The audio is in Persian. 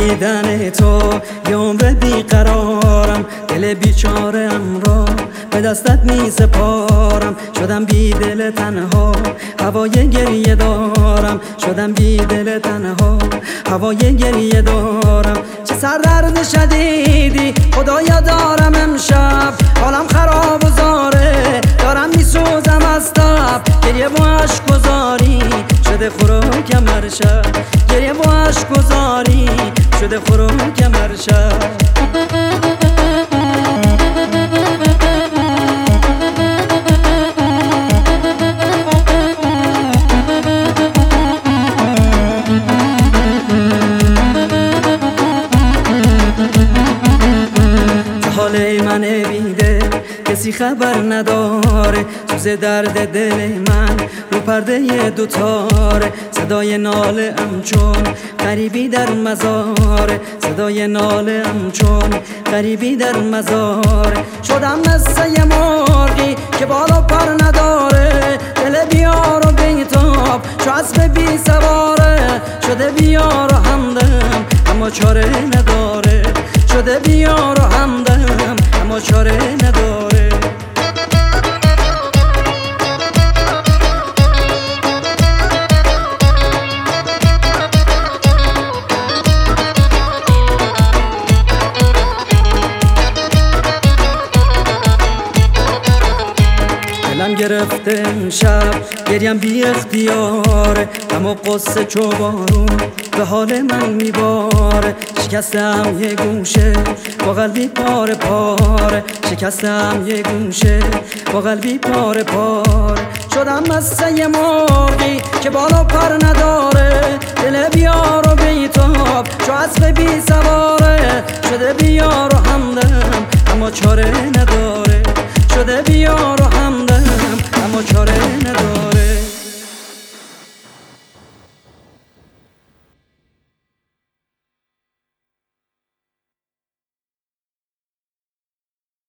دیدن تو یه عمر بیقرارم، دل بیچاره‌ام را به دستت می سپارم. شدم بی دل تنها، هوای گریه دارم. شدم بی دل تنها، هوای گریه دارم. چه سردرد شدیدی خدایا دارم امشب، حالم خراب و زاره، دارم میسوزم از تب. گریه و عشق گذاری شده خوراکم هر شب، گریه و عشق گذاری شده خوراکم هر شب. حال من بیده کسی خبر نداره، سوز درد دل من رو پرده دوتاره. صدای ناله ام چون غریبی در مزاره، صدای ناله ام چون غریبی در مزاره. شدم مثل یه مرغی که بالا پر نداره، دل بیار و بیتاب چو اسب بی سواره. شده بیار و همدم اما چاره نداره، شده بیار و همدم اما چاره نداره. دلم گرفته امشب گریم بی اختیاره، غم و قصه چو بارون به حال من میباره. شکستم یه گوشه با قلبی پاره پاره، شکستم یه گوشه با قلبی پاره پاره. شدم مثل یه مرغی که بالا پر نداره، دل بیار و بیتاب چو اسب بی سواره. شده بیار و همدم اما چاره نداره، شده بیار و همدم اما چاره نداره.